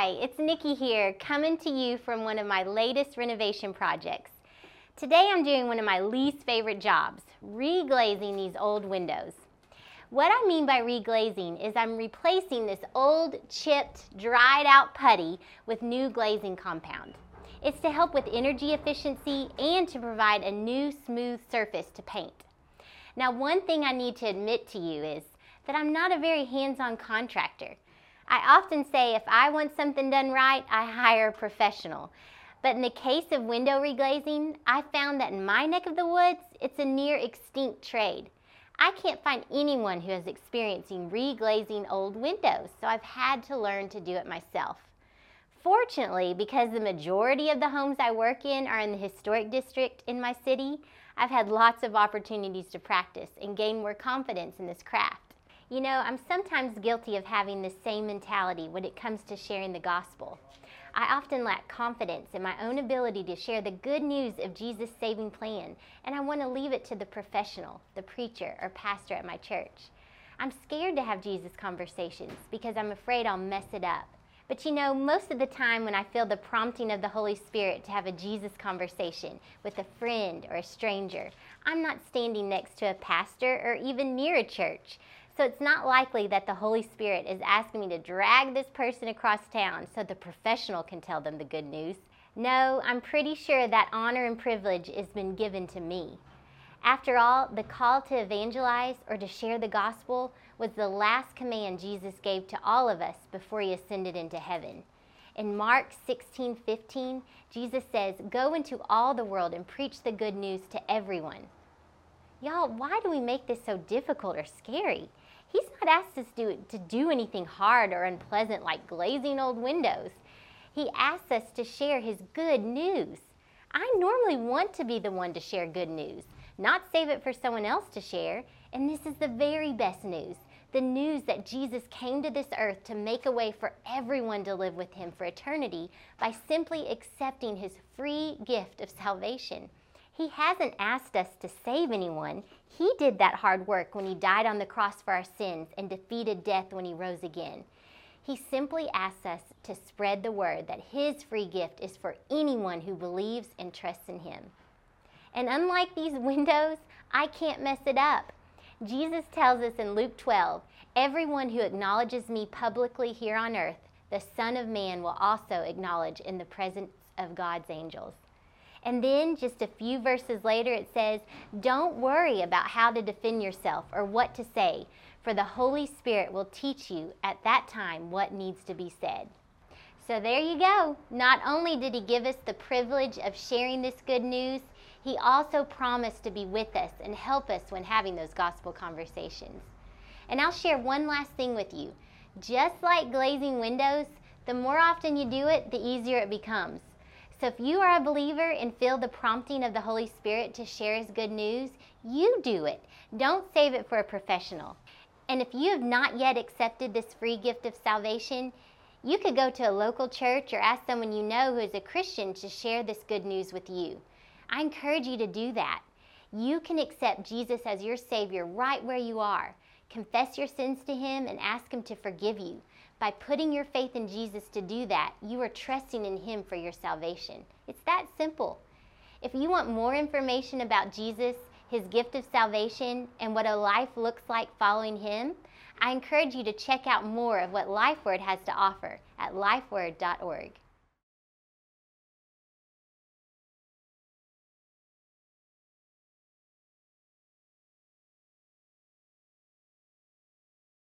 Hi, it's Nikki here, coming to you from one of my latest renovation projects. Today I'm doing one of my least favorite jobs, reglazing these old windows. What I mean by reglazing is I'm replacing this old, chipped, dried out putty with new glazing compound. It's to help with energy efficiency and to provide a new smooth surface to paint. Now, one thing I need to admit to you is that I'm not a very hands-on contractor. I often say if I want something done right, I hire a professional. But in the case of window reglazing, I found that in my neck of the woods, it's a near extinct trade. I can't find anyone who is experiencing reglazing old windows, so I've had to learn to do it myself. Fortunately, because the majority of the homes I work in are in the historic district in my city, I've had lots of opportunities to practice and gain more confidence in this craft. You know, I'm sometimes guilty of having the same mentality when it comes to sharing the gospel. I often lack confidence in my own ability to share the good news of Jesus' saving plan, and I want to leave it to the professional, the preacher or pastor at my church. I'm scared to have Jesus conversations because I'm afraid I'll mess it up. But you know, most of the time when I feel the prompting of the Holy Spirit to have a Jesus conversation with a friend or a stranger, I'm not standing next to a pastor or even near a church. So it's not likely that the Holy Spirit is asking me to drag this person across town so the professional can tell them the good news. No, I'm pretty sure that honor and privilege has been given to me. After all, the call to evangelize or to share the gospel was the last command Jesus gave to all of us before he ascended into heaven. In Mark 16:15, Jesus says, "Go into all the world and preach the good news to everyone." Y'all, why do we make this so difficult or scary? He's not asked us to do anything hard or unpleasant like glazing old windows. He asks us to share his good news. I normally want to be the one to share good news, not save it for someone else to share. And this is the very best news, the news that Jesus came to this earth to make a way for everyone to live with him for eternity by simply accepting his free gift of salvation. He hasn't asked us to save anyone. He did that hard work when he died on the cross for our sins and defeated death when he rose again. He simply asks us to spread the word that his free gift is for anyone who believes and trusts in him. And unlike these windows, I can't mess it up. Jesus tells us in Luke 12, "Everyone who acknowledges me publicly here on earth, the Son of Man will also acknowledge in the presence of God's angels." And then just a few verses later it says, "Don't worry about how to defend yourself or what to say, for the Holy Spirit will teach you at that time what needs to be said." So there you go. Not only did he give us the privilege of sharing this good news, he also promised to be with us and help us when having those gospel conversations. And I'll share one last thing with you. Just like glazing windows, the more often you do it, the easier it becomes. So if you are a believer and feel the prompting of the Holy Spirit to share his good news, you do it. Don't save it for a professional. And if you have not yet accepted this free gift of salvation, you could go to a local church or ask someone you know who is a Christian to share this good news with you. I encourage you to do that. You can accept Jesus as your Savior right where you are. Confess your sins to him and ask him to forgive you. By putting your faith in Jesus to do that, you are trusting in him for your salvation. It's that simple. If you want more information about Jesus, his gift of salvation, and what a life looks like following him, I encourage you to check out more of what LifeWord has to offer at lifeword.org.